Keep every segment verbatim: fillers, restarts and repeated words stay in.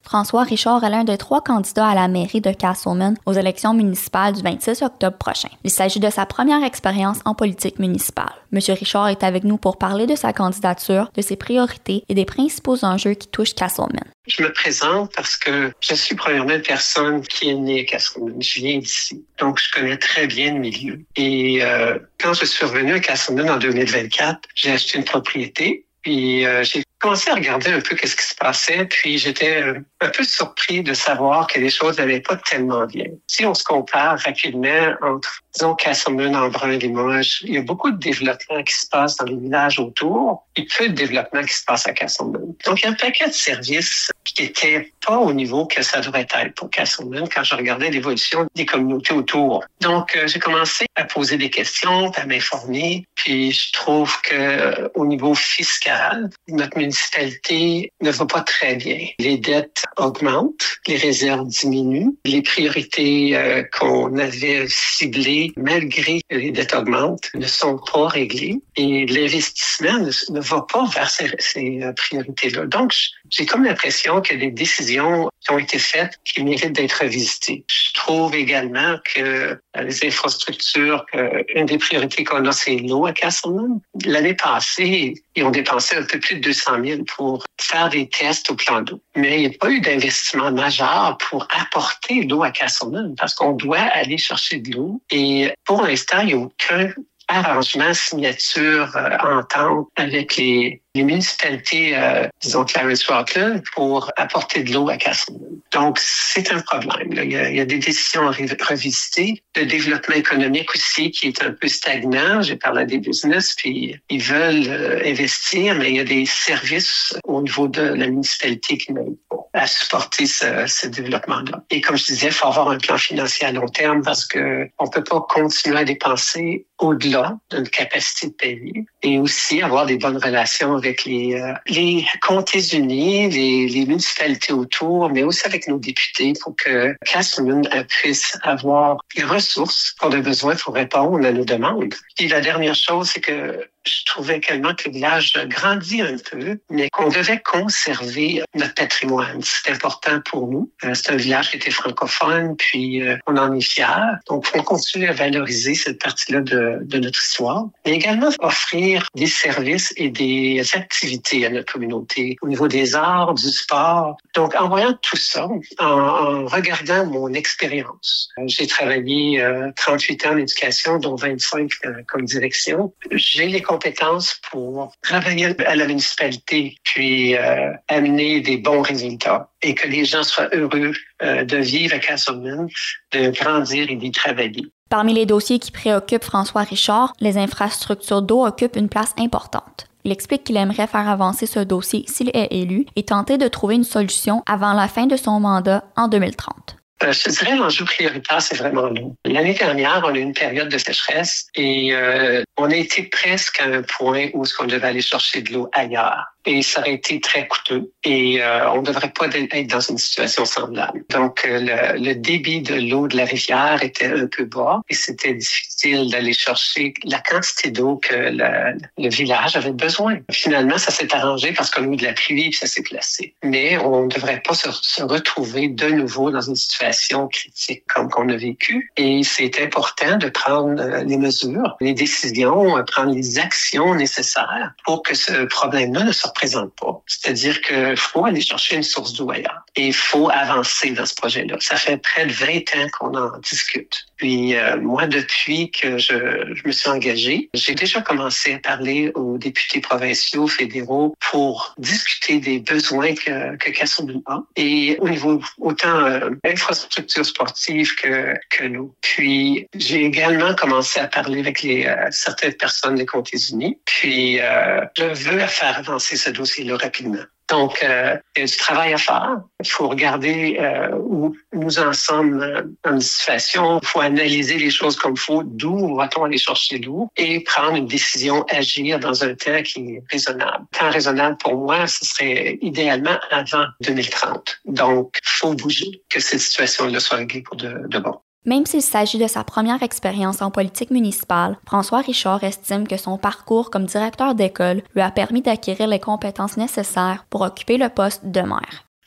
François Richard est l'un des trois candidats à la mairie de Casselman aux élections municipales du vingt-six octobre prochain. Il s'agit de sa première expérience en politique municipale. Monsieur Richard est avec nous pour parler de sa candidature, de ses priorités et des principaux enjeux qui touchent Casselman. Je me présente parce que je suis premièrement une personne qui est née à Casselman. Je viens d'ici, donc je connais très bien le milieu. Et euh, quand je suis revenu à Casselman en deux mille vingt-quatre, j'ai acheté une propriété. Puis euh, j'ai commencé à regarder un peu qu'est-ce qui se passait, puis j'étais euh, un peu surpris de savoir que les choses n'allaient pas tellement bien. Si on se compare rapidement entre, disons, Casselman, Embrun, Limoges, il y a beaucoup de développement qui se passe dans les villages autour, et peu de développement qui se passe à Casselman. Donc, il y a un paquet de services qui n'étaient pas au niveau que ça devrait être pour Casselman quand je regardais l'évolution des communautés autour. Donc, euh, j'ai commencé à poser des questions, à m'informer, puis je trouve que euh, au niveau fiscal, notre municipalité ne va pas très bien. Les dettes augmentent, les réserves diminuent, les priorités euh, qu'on avait ciblées, malgré que les dettes augmentent, ne sont pas réglées et l'investissement ne, ne va pas vers ces, ces euh, priorités-là. Donc, j'ai comme l'impression que les décisions qui ont été faites qui méritent d'être revisitées. Je trouve également que les infrastructures, euh, une des priorités qu'on a, c'est l'eau à Casselman. L'année passée, ils ont dépensé un peu plus de deux cent mille pour faire des tests au plan d'eau. Mais il n'y a pas eu d'investissement majeur pour apporter l'eau à Casselman parce qu'on doit aller chercher de l'eau. Et pour l'instant, il n'y a aucun arrangement, signature, euh, entente avec les, les municipalités, euh, disons Clarence-Rockland, pour apporter de l'eau à Casselman. Donc, c'est un problème. Là. Il, y a, il y a des décisions à revisiter. Le développement économique aussi qui est un peu stagnant. J'ai parlé des business, puis ils veulent euh, investir, mais il y a des services au niveau de la municipalité qui n'aident pas à supporter ce, ce développement-là. Et comme je disais, il faut avoir un plan financier à long terme parce que on peut pas continuer à dépenser au-delà d'une capacité de payer et aussi avoir des bonnes relations avec les, euh, les comtés unis, les, les municipalités autour, mais aussi avec nos députés pour que Casselman puisse avoir les ressources qu'on a besoin pour répondre à nos demandes. Puis la dernière chose, c'est que je trouvais également que le village grandit un peu, mais qu'on devait conserver notre patrimoine. C'est important pour nous. C'est un village qui était francophone, puis on en est fiers. Donc, on continue à valoriser cette partie-là de, de notre histoire, mais également offrir des services et des activités à notre communauté au niveau des arts, du sport. Donc, en voyant tout ça, en, en regardant mon expérience, j'ai travaillé euh, trente-huit ans en éducation, dont vingt-cinq euh, comme direction. J'ai les compétences pour travailler à la municipalité, puis euh, amener des bons résultats et que les gens soient heureux euh, de vivre à Casselman, de grandir et d'y travailler. Parmi les dossiers qui préoccupent François Richard, les infrastructures d'eau occupent une place importante. Il explique qu'il aimerait faire avancer ce dossier s'il est élu et tenter de trouver une solution avant la fin de son mandat en deux mille trente. Euh, je dirais l'enjeu prioritaire, c'est vraiment l'eau. L'année dernière, on a eu une période de sécheresse et euh, on a été presque à un point où on devait aller chercher de l'eau ailleurs. Et ça aurait été très coûteux et euh, on ne devrait pas être dans une situation semblable. Donc, euh, le, le débit de l'eau de la rivière était un peu bas et c'était difficile d'aller chercher la quantité d'eau que le, le village avait besoin. Finalement, ça s'est arrangé parce qu'on a eu de la pluie et ça s'est placé. Mais on ne devrait pas se, se retrouver de nouveau dans une situation critique comme qu'on a vécu. Et c'est important de prendre euh, les mesures, les décisions, euh, prendre les actions nécessaires pour que ce problème-là ne soit présente pas. C'est-à-dire qu'il faut aller chercher une source d'eau ailleurs. Et il faut avancer dans ce projet-là. Ça fait près de vingt ans qu'on en discute. Puis euh, moi, depuis que je, je me suis engagée, j'ai déjà commencé à parler aux députés provinciaux, fédéraux pour discuter des besoins que, que Casselman a. Et au niveau autant euh, infrastructure sportive que, que l'eau. Puis j'ai également commencé à parler avec les euh, certaines personnes des comtés unis. Puis euh, je veux faire avancer ce dossier-là rapidement. Donc, euh, il y a du travail à faire. Il faut regarder euh, où nous en sommes euh, dans une situation. Il faut analyser les choses comme il faut. D'où va-t-on aller chercher l'eau et prendre une décision, agir dans un temps qui est raisonnable. Temps raisonnable pour moi, ce serait idéalement avant deux mille trente. Donc, il faut bouger, que cette situation-là soit réglée pour de, de bon. Même s'il s'agit de sa première expérience en politique municipale, François Richard estime que son parcours comme directeur d'école lui a permis d'acquérir les compétences nécessaires pour occuper le poste de maire.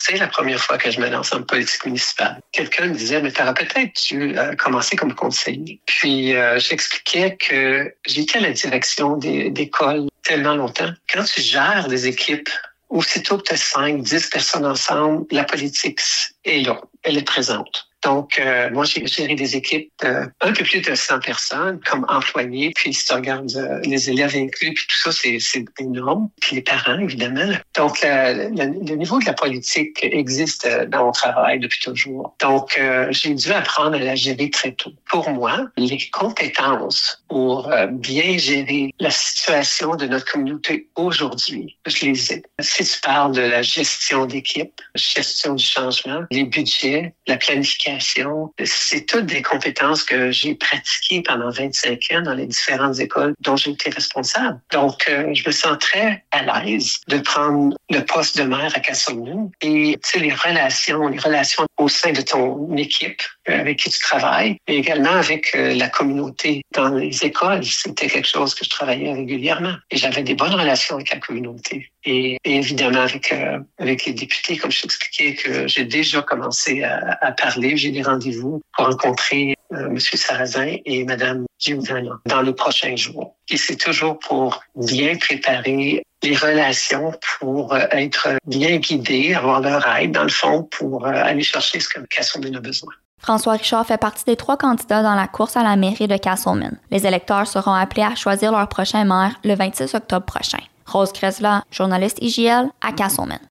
c'est la première fois que je me lance en politique municipale. Quelqu'un me disait, mais tu aurais peut-être dû euh, commencer comme conseiller. Puis euh, j'expliquais que j'étais à la direction des, d'écoles tellement longtemps. Quand tu gères des équipes, aussitôt que tu as cinq, dix personnes ensemble, la politique est là, elle est présente. Donc, euh, moi, j'ai géré des équipes de un peu plus de cent personnes comme employés. Puis, si tu regardes euh, les élèves inclus, puis tout ça, c'est, c'est énorme. Puis les parents, évidemment. Donc, le, le, le niveau de la politique existe dans mon travail depuis toujours. Donc, euh, j'ai dû apprendre à la gérer très tôt. Pour moi, les compétences pour euh, bien gérer la situation de notre communauté aujourd'hui, je les ai. Si tu parles de la gestion d'équipe, gestion du changement, les budgets, la planification, c'est toutes des compétences que j'ai pratiquées pendant vingt-cinq ans dans les différentes écoles dont j'ai été responsable. Donc, euh, je me sens très à l'aise de prendre le poste de maire à Castlemaine et, tu sais, les relations, les relations au sein de ton équipe euh, avec qui tu travailles, et également avec euh, la communauté dans les écoles. C'était quelque chose que je travaillais régulièrement et j'avais des bonnes relations avec la communauté. Et, et évidemment avec euh, avec les députés, comme je t'expliquais, que j'ai déjà commencé à, à parler. J'ai des rendez-vous pour rencontrer euh, M. Sarrazin et Mme Giuliano dans les prochains jours. Et c'est toujours pour bien préparer les relations, pour euh, être bien guidés, avoir leur aide, dans le fond, pour euh, aller chercher ce que Castlemaine a besoin. François Richard fait partie des trois candidats dans la course à la mairie de Castlemaine. Les électeurs seront appelés à choisir leur prochain maire le vingt-six octobre prochain. Rose Kresla, journaliste I J L à Castlemaine.